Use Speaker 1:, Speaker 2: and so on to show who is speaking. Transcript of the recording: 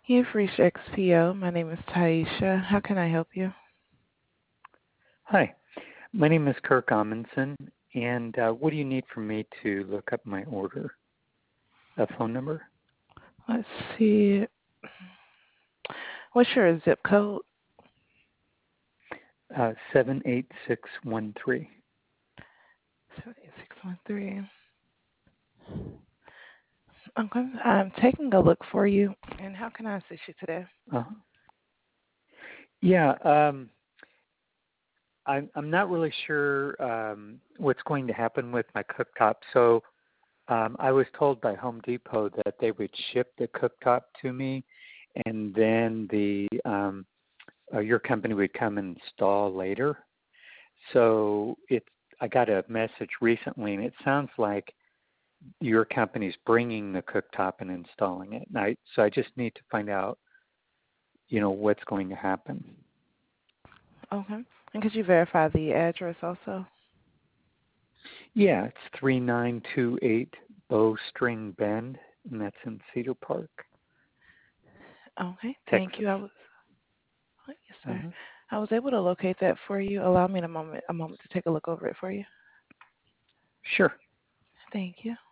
Speaker 1: You've reached XPO. My name is Taisha. How can I help you?
Speaker 2: Hi, my name is Kirk Amundsen, and what do you need from me to look up my order? A phone number?
Speaker 1: Let's see. What's your zip code?
Speaker 2: 78613.
Speaker 1: 78613. Okay. I'm taking a look for you. And how can I assist you today?
Speaker 2: Uh-huh. Yeah, I'm not really sure what's going to happen with my cooktop. So I was told by Home Depot that they would ship the cooktop to me, and then your company would come and install later. So I got a message recently, and it sounds like your company's bringing the cooktop and installing it. So I just need to find out, what's going to happen.
Speaker 1: Okay. And could you verify the address also?
Speaker 2: Yeah, it's 3928 Bowstring Bend, and that's in Cedar Park,
Speaker 1: Okay. Thank
Speaker 2: Texas.
Speaker 1: you. Yes, sir.
Speaker 2: Uh-huh.
Speaker 1: I was able to locate that for you. Allow me a moment to take a look over it for you.
Speaker 2: Sure.
Speaker 1: Thank you.